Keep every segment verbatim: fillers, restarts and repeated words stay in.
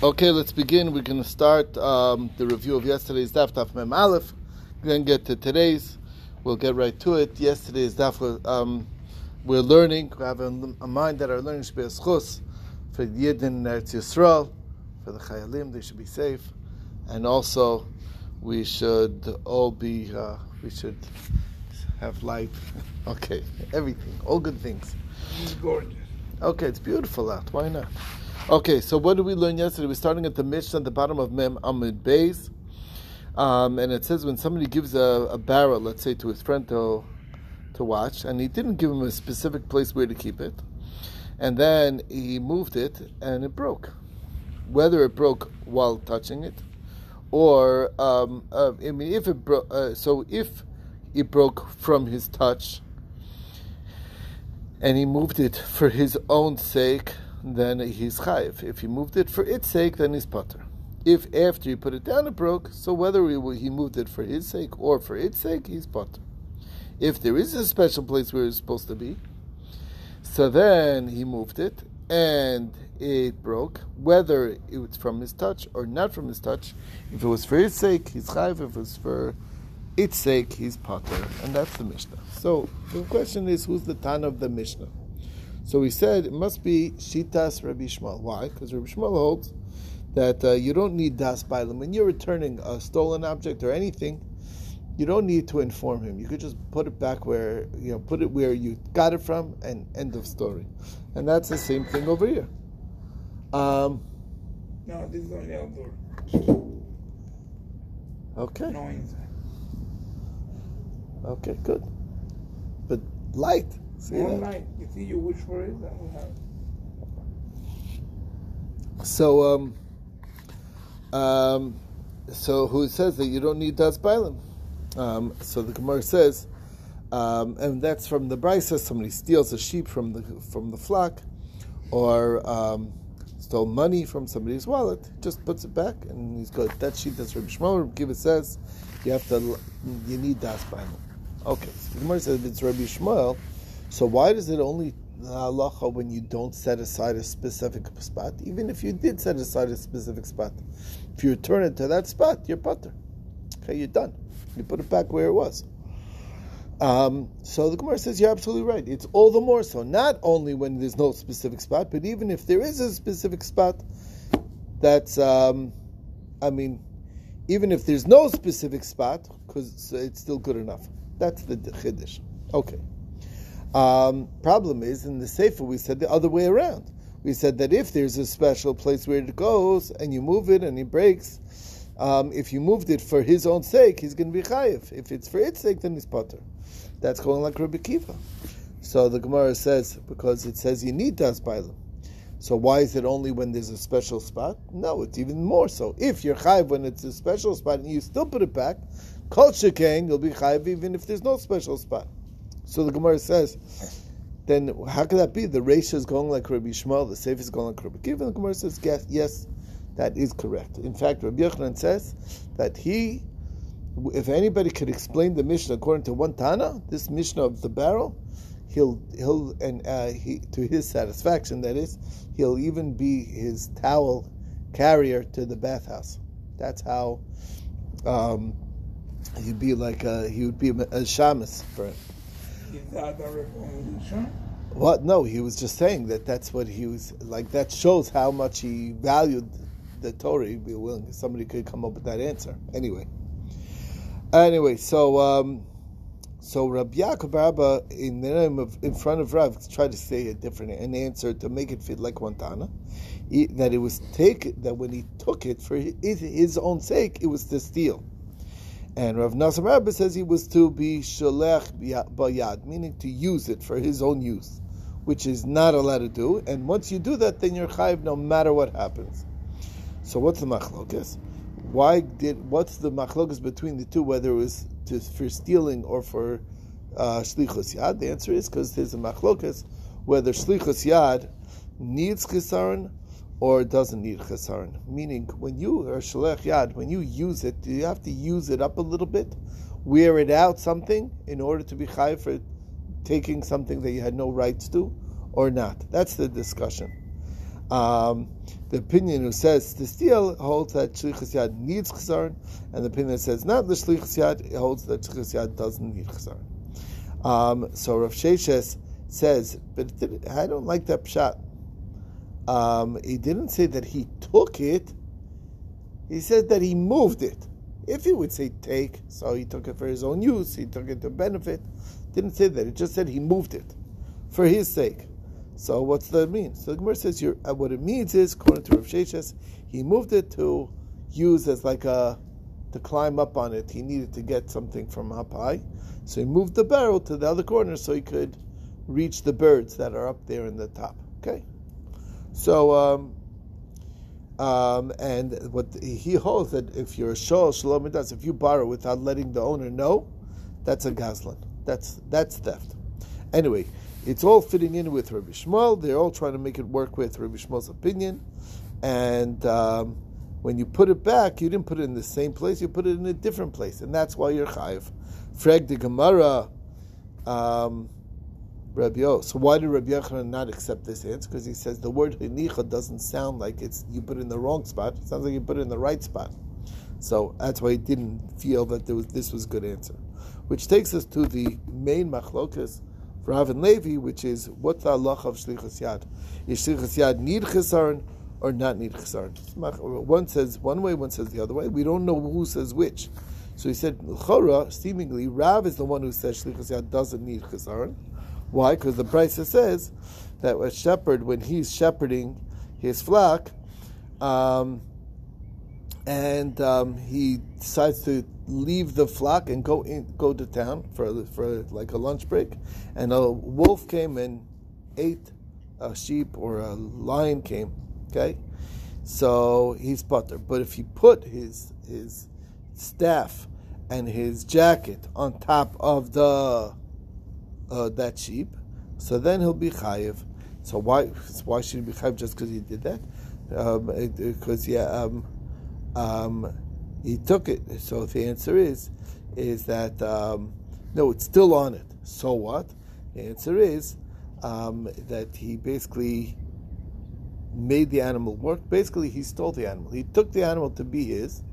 Okay, let's begin. We're going to start um, the review of yesterday's daf, daf mem aleph. Then get to today's. We'll get right to it. Yesterday's daf, um, we're learning. We have a, a mind that our learning should be a schus for the Yidden in Eretz Yisrael, for the Chayalim. They should be safe, and also we should all be. Uh, we should have light. Okay, everything, all good things. It's gorgeous. Okay, it's beautiful out. Why not? Okay, so what did we learn yesterday? We're starting at the Mishnah at the bottom of Mem Amud Beis. Um, and it says when somebody gives a, a barrel, let's say, to his friend to to watch, and he didn't give him a specific place where to keep it, and then he moved it, and it broke. Whether it broke while touching it, or, um, uh, I mean, if it broke, uh, so if it broke from his touch, and he moved it for his own sake, then he's chayiv. If he moved it for its sake, then he's pater. If after he put it down it broke, so whether he, he moved it for his sake or for its sake, he's pater. If there is a special place where it's supposed to be, so then he moved it and it broke, whether it was from his touch or not from his touch. If it was for his sake, he's chayiv. If it was for its sake, he's pater. And that's the Mishnah. So the question is, who's the Tana of the Mishnah? So we said it must be Shitas Rabbi Shmuel. Why? Because Rabbi Shmuel holds that uh, you don't need Das Bailam. When you're returning a stolen object or anything, you don't need to inform him. You could just put it back where, you know, put it where you got it from, and end of story. And that's the same thing over here. Um, No, this is only outdoor. okay. No inside. Okay, good. But light. See No that? light. You see, you wish for it, that will have. So, um, um, so who says that you don't need Das Bailam? Um, so the Gemara says, um, and that's from the Brisa. Somebody steals a sheep from the from the flock, or um, stole money from somebody's wallet, just puts it back, and he's good. That sheep, that's Rabbi Shmuel. Rabbi Kiva says you have to, you need Das Bailam. Okay, so the Gemara says if it's Rabbi Shmuel, so why does it only halacha when you don't set aside a specific spot? Even if you did set aside a specific spot, if you return it to that spot, you're pater. Okay, you're done. You put it back where it was. Um, so the Gemara says you're absolutely right. It's all the more so. Not only when there's no specific spot, but even if there is a specific spot, that's, um, I mean, even if there's no specific spot, because it's still good enough. That's the chiddush. Okay. Um, problem is, in the Sefer, we said the other way around. We said that if there's a special place where it goes, and you move it, and it breaks, um, if you moved it for his own sake, he's going to be chayiv. If it's for its sake, then he's pater. That's going like Rabbi Kiva. So the Gemara says, because it says you need Das Bailam. So why is it only when there's a special spot? No, it's even more so. If you're chayiv when it's a special spot, and you still put it back, kol shekeng, you'll be chayiv even if there's no special spot. So the Gemara says, then how could that be? The Reisha is going like Rabbi Shmuel, the Sefer is going like Rabbi Kiva, and the Gemara says, yes, yes, that is correct. In fact, Rabbi Yochanan says that he, if anybody could explain the Mishnah according to one Tana, this Mishnah of the barrel, he'll, he'll and uh, he, to his satisfaction, that is, he'll even be his towel carrier to the bathhouse. That's how um, he'd be like, a, he would be a, a shamus for him. Is that a revolution? What? No, he was just saying that that's what he was like. That shows how much he valued the Torah. He'd be willing. Somebody could come up with that answer. Anyway, anyway, so um, so Rabbi Yaakov Rabba in the name of in front of Rav tried to say a different an answer to make it fit like one Tana. He, that it was take that when he took it for his, his own sake, it was to steal. And Rav Nassim Rabba says he was to be sholech bayad, meaning to use it for his own use, which is not allowed to do. And once you do that, then you're chayiv no matter what happens. So what's the machlokas? Why did what's the machlokas between the two? Whether it was to, for stealing or for uh, shlichus yad? The answer is because there's a machlokas whether shlichus yad needs chisaron or it doesn't need chesaron. Meaning, when you are sholech yad, when you use it, do you have to use it up a little bit, wear it out something in order to be chayiv for taking something that you had no rights to, or not? That's the discussion. Um, the opinion who says to steal holds that shlichus yad needs chesaron, and the opinion that says not the shlichus yad holds that shlichus yad doesn't need chesaron. Um, so Rav Sheshes says, but it didn't, I don't like that pshat. Um, he didn't say that he took it. He said that he moved it. If he would say take, so he took it for his own use, he took it to benefit. Didn't say that. It just said he moved it for his sake. So what's that mean? So the Gemara says you're, uh, what it means is, according to Rav Sheshes, he moved it to use as like a, to climb up on it. He needed to get something from up high. So he moved the barrel to the other corner so he could reach the birds that are up there in the top. Okay? So, um, um, and what he holds that if you're a shol, shalom midas, if you borrow without letting the owner know, that's a gazlan. That's that's theft. Anyway, it's all fitting in with Rabbi Shmuel. They're all trying to make it work with Rabbi Shmuel's opinion. And um, when you put it back, you didn't put it in the same place, you put it in a different place. And that's why you're chayiv. Frag the Gemara, um, Rabbi O. So why did Rabbi Yochanan not accept this answer? Because he says the word hinicha doesn't sound like it's you put it in the wrong spot. It sounds like you put it in the right spot. So that's why he didn't feel that there was, this was a good answer. Which takes us to the main machlokas, Rav and Levi, which is what's the halacha of shlichus yad? Is shlichus yad need chesaron or not need chesaron? One says one way, one says the other way. We don't know who says which. So he said, l'chora, seemingly, Rav is the one who says shlichus yad doesn't need chesaron. Why? Because the Brisa says that a shepherd, when he's shepherding his flock, um, and um, he decides to leave the flock and go in, go to town for for like a lunch break, and a wolf came and ate a sheep, or a lion came. Okay, so he's putter. But if he put his his staff and his jacket on top of the uh, that sheep, so then he'll be chayiv. So why why should he be chayiv just because he did that? Because um, yeah. Um, Um, he took it. So the answer is, is that um, no, it's still on it. So what? The answer is um, that he basically made the animal work. Basically, he stole the animal. He took the animal to be his,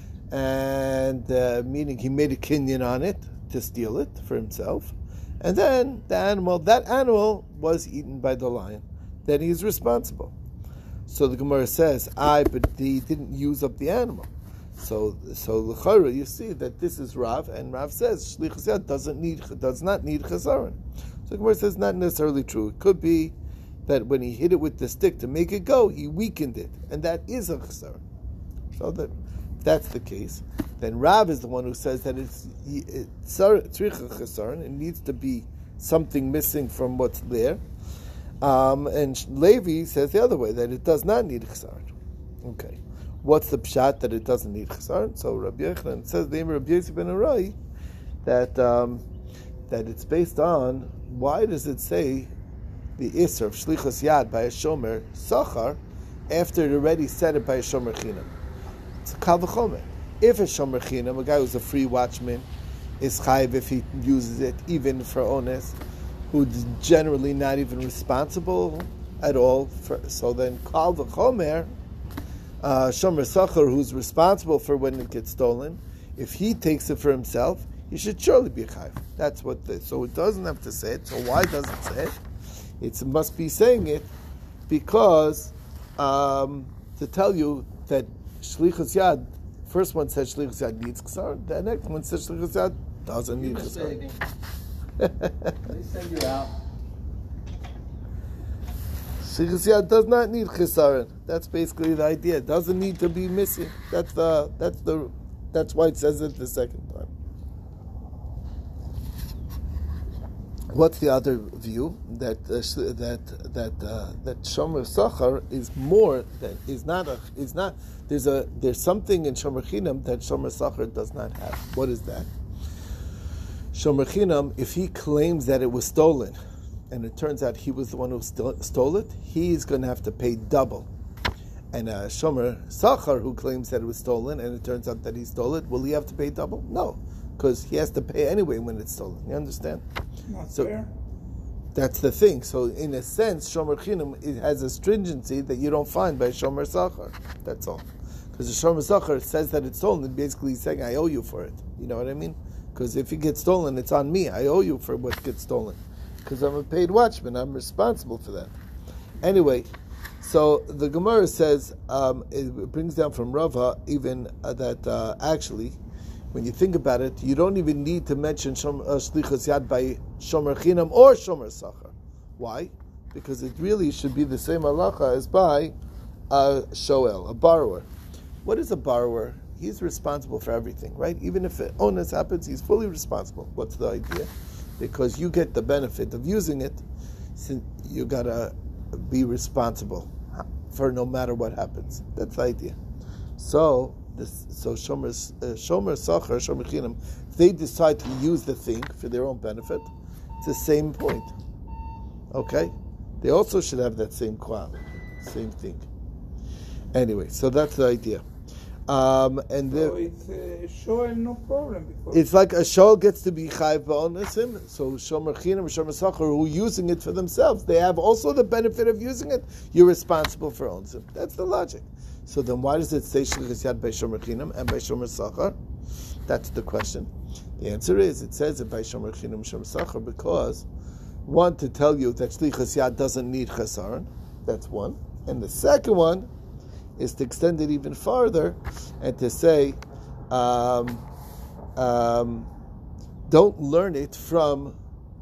and uh, meaning he made a kinyan on it to steal it for himself, and then the animal, that animal was eaten by the lion. Then he's responsible. So the Gemara says, "I," but he didn't use up the animal. So, so l'chara, you see that this is Rav, and Rav says shlichus yad doesn't need, does not need chesaron. So the Gemara says, not necessarily true. It could be that when he hit it with the stick to make it go, he weakened it, and that is a chesaron. So that, if that's the case, then Rav is the one who says that it's tzricha chesaron. It needs to be something missing from what's there. Um, and Levi says the other way, that it does not need chesaron. Okay. What's the pshat that it doesn't need chesaron? So Rabbi Yochanan says the name of Rabbi Yosef ben Arai that um, that it's based on, why does it say the Isser of Shlichus Yad by a Shomer Sachar after it already said it by a Shomer Chinam? It's a Kal V'chomer. If a Shomer Chinam, a guy who's a free watchman, is chayiv if he uses it, even for ones, who's generally not even responsible at all. For, so then Kal V'chomer, uh, Shomer Sachar, who's responsible for when it gets stolen, if he takes it for himself, he should surely be chayiv. That's what the, so it doesn't have to say it. So why does it say it? It must be saying it because um, to tell you that Shlichus Yad, first one says Shlichus Yad needs chesaron, the next one says Shlichus Yad doesn't need chesaron. They send you out. Shlichus Yad does not need chesaron. That's basically the idea. It doesn't need to be missing. That's the that's the that's why it says it the second time. What's the other view that uh, that that uh, that Shomer Sachar is more than is not a is not there's a there's something in Shomer Chinam that Shomer Sachar does not have. What is that? Shomer Chinam, if he claims that it was stolen, and it turns out he was the one who st- stole it, he's going to have to pay double. And a Shomer Sachar who claims that it was stolen, and it turns out that he stole it, will he have to pay double? No, because he has to pay anyway when it's stolen. You understand? Not So, fair. That's the thing. So in a sense, Shomer Chinam, it has a stringency that you don't find by Shomer Sachar. That's all. Because the Shomer Sachar says that it's stolen, and basically he's saying, I owe you for it. You know what I mean? Because if it gets stolen, it's on me. I owe you for what gets stolen. Because I'm a paid watchman. I'm responsible for that. Anyway, so the Gemara says, um, it brings down from Rava even uh, that uh, actually, when you think about it, you don't even need to mention Shom, uh, Shlichus Yad by Shomer Chinam or Shomer Sachar. Why? Because it really should be the same halacha as by a shoel, a borrower. What is a borrower? He's responsible for everything, right? Even if an onus happens, he's fully responsible. What's the idea? Because you get the benefit of using it, so you gotta be responsible for no matter what happens. That's the idea. So, this, so Shomer uh, Shomer Sachar, Shomer Chinam, if they decide to use the thing for their own benefit, it's the same point. Okay? They also should have that same qual, same thing. Anyway, so that's the idea. Um, and So the, it's uh, sure no problem because it's like a shol gets to be chayv ba'onesim, so Shomer Chinam and Shomer Sachar who are using it for themselves, they have also the benefit of using it. You're responsible for onesim. That's the logic. So then why does it say Shlichus Yad by Shomer Chinam and by Shomer Sachar? That's the question. The answer is, it says it by Shomer Chinam and Shomer Sachar because, one, to tell you that Shlichus Yad doesn't need chesaron. That's one. And the second one is to extend it even farther and to say, um, um, don't learn it from...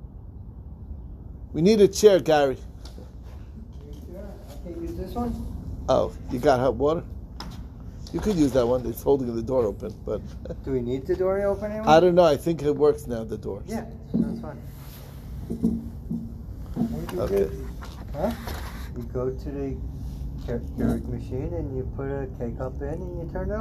We need a chair, Gary. I can use this one? Oh, you got hot water? You could use that one. It's holding the door open, but Do we need the door open anymore? I don't know. I think it works now, the door. Yeah, that's fine. Okay. Huh? You go to the Ke- Keurig machine and you put a K-cup in and you turn it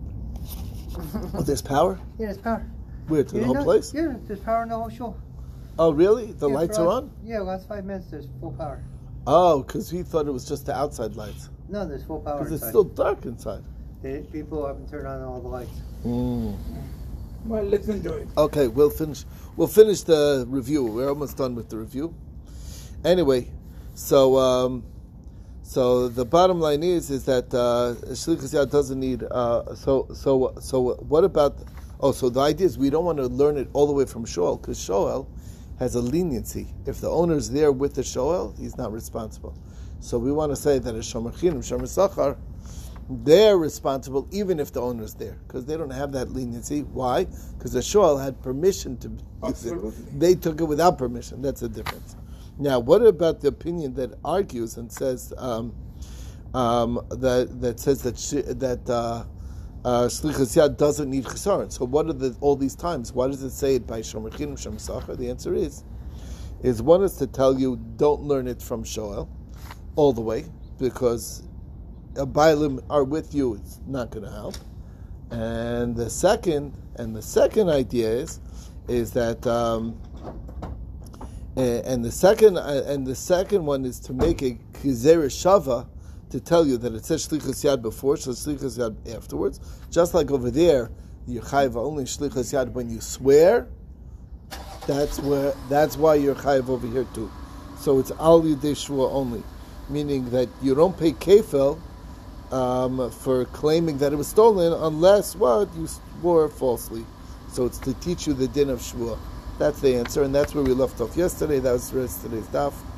on. Oh, there's power? Yeah, there's power. Where, to You the whole know- place? Yeah, there's power in the whole show. Oh, really? The Yeah, lights for are us- on? Yeah, last five minutes there's full power. Oh, because he thought it was just the outside lights. No, there's full power Because it's inside. still dark inside. They, people haven't turned on all the lights. Mm. well, let's enjoy it. Okay, we'll finish. We'll finish the review. We're almost done with the review. Anyway, so um, so the bottom line is is that uh, Shlichus Yad doesn't need. Uh, so so so what about? Oh, so the idea is we don't want to learn it all the way from Shoel because Shoel has a leniency. If the owner's there with the Shoel, he's not responsible. So we want to say that a Shomer Chinam, Shomer Sachar, they're responsible even if the owner's there, because they don't have that leniency. Why? Because the Shoel had permission to use Absolutely. it. They took it without permission. That's the difference. Now, what about the opinion that argues and says um, um, that that says that sh- that uh, uh, Shlichus Yad doesn't need chesaron? So, what are the all these times? Why does it say it by Shomer Chinam, Shomer Sachar? The answer is, is one is to tell you don't learn it from Shoel all the way, because a Bailim are with you, it's not going to help. And the second, and the second idea is, is that, um, and, and the second, uh, and the second one is to make a Kizera Shava to tell you that it says Shlichus Yad before, so Shlichus Yad afterwards. Just like over there, you're chayiv only Shlichus Yad when you swear. That's where, that's why you're chayiv over here too. So it's al yidei shvua only, meaning that you don't pay kefil um, for claiming that it was stolen unless what you swore falsely. So it's to teach you the din of shvua. That's the answer, and that's where we left off yesterday. That was the rest of today's daf.